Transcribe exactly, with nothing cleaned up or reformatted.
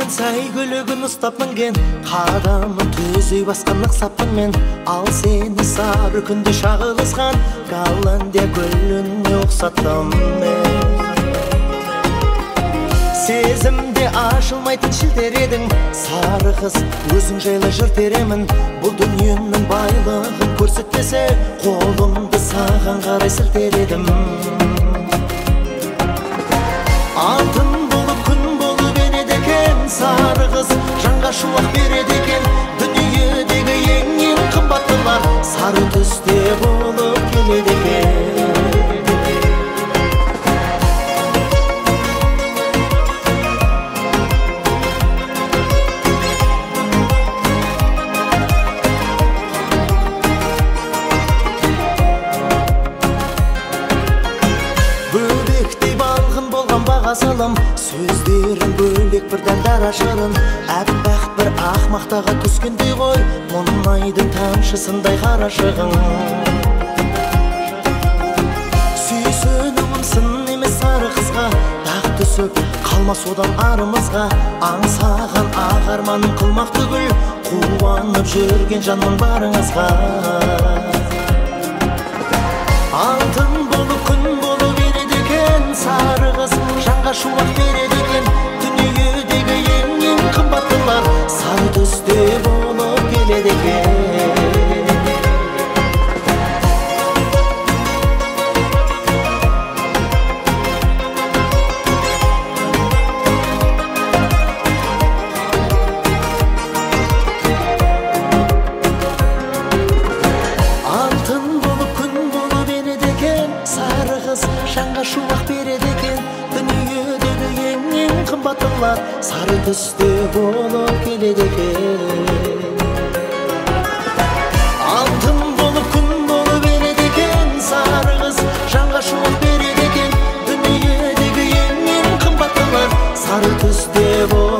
сай гүлігін ұстап мінген қадамын төзей басқан ақ сапынмен ал сені сары күнде шағылысқан Голландия гүліне ұқсаттым мен сезімде ашылмайтын шілтер едің сары қыз өзің жайлы жыр теремін бұл дүниенің байлығын көрсетпесе қолымды саған қарай сілтер едім алтын болып күн болып енеді екен сары қыз жанға шуақ береді екен дүниедегі ең ең қымбаттылар сары түсте болып келеді екен Асылым сөздерің бөлек бір дәлдар ашырын әппақ бір ақмақтаға түскендей ғой мұнайдың тамшысындай қарашығың сүйсінуім сын емес сары қызға дақ түсіп қалмас одан арымызға аңсаған ақ арманым қылмақ түгіл қуанып жүрген жанмын барыңызға алтын болып күн болып ереді екен сары қыз жанға шуақ береді екен дүниедегі ең ең қымбаттылар сары түсте болып келеді екен алтын болып күн болып ереді екен сары қыз жанға шуақ береді екен дүниедегі ең ең қымбаттылар сары түсте болып келеді екен алтын болып күн болып ереді екен сары қыз жанға шуақ береді екен дүниедегі ең ең қымбаттылар сары түсте болып